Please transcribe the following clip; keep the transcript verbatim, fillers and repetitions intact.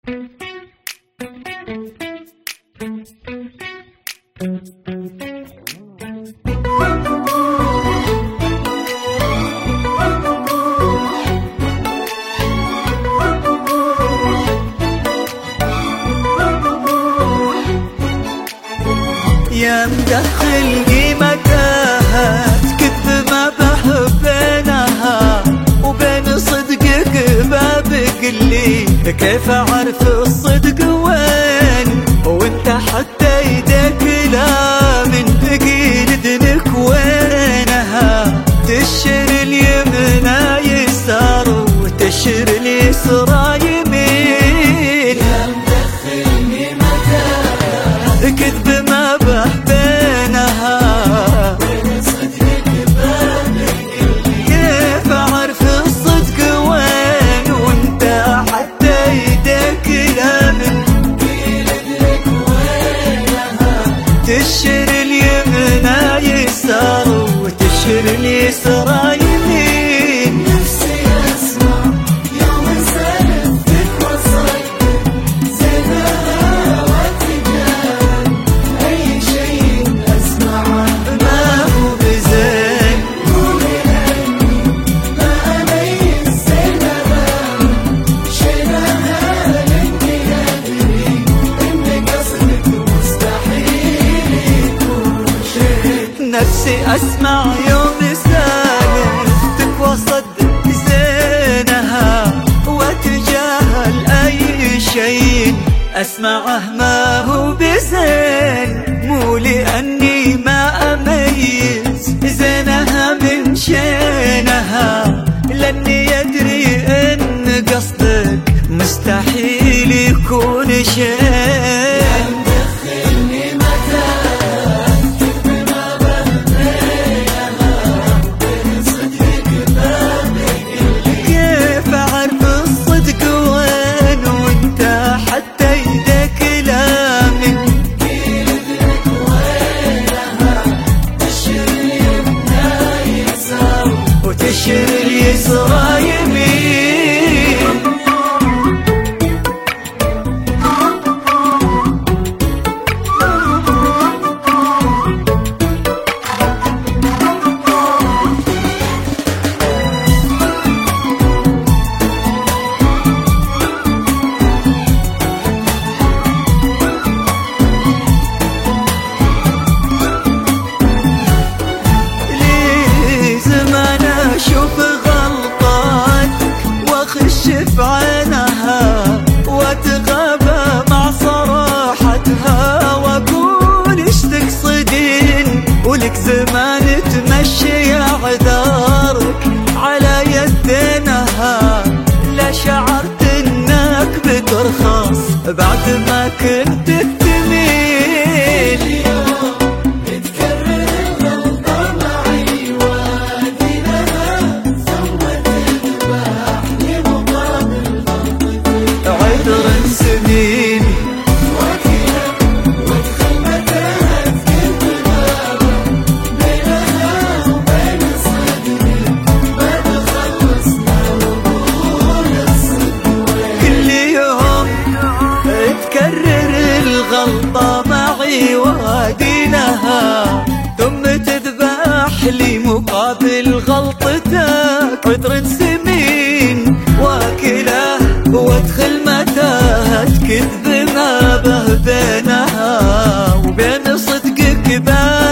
يا مدخل قيمتها كذب ما بحبينها، وبين صدقك بابك لي كيف اعرف الصدق وين، وانت حتى يدك لا من ثقيل دنك وينها، تشر اليمنى يسار وتشر اليسرى يمين. يا مدخل قيمتها كذب ما بحبينها، وين صدقك بابك لي كيف اعرف الصدق وين، وانت حتى يدك لا من ثقيل دنك وينها، تشر اليمنى يسار وتشر اليسرى يمين. نفسي اسمع يوم سالفتك وصيتك زينها واتجاهل، اي شيء اسمعه ما هو بزين، قولي عني ما اميز زينها شيلها لاني ادري ان قصدك مستحيل يكون شيء. نفسي اسمع يوم سالفتك وصدق زينها، واتجاهل اي شيء اسمعه ما هو بزين، مو لاني ما اميز زينها من شينها، لاني ادري ان قصدك مستحيل يكون شين. مدخلني متاهة كذب ما بحبينها، وين صدقك بابك لي كيف اعرف الصدق وين، وانت حتى يدك لا من ثقيل دنك وينها، تشر اليمنى يسار وتشر اليسرى يمين. لي زمان اشوف غلطاتك واخش في عينها، واتغابى مع صراحتها واقول ايش تقصدين، ولك زمان تمشي اعذارك على يدينها، لا شعرت انك بترخص بعد ما كنت تميل. اليوم تكرر الغلطة معي وادينها، ثم تذبحني مقابل غلطتي. عذر سنين وكلك وادخل متاهة كذب بابك، بينها وبين صدقك ما تخلصنا، وقول الصدق وين. كل يوم تكرر الغلطة معي وادينها، ثم تذبح لي مقابل غلطتك. عذر سمين واكله وادخل متاهة كذب ما به بينها وبين صدقك باب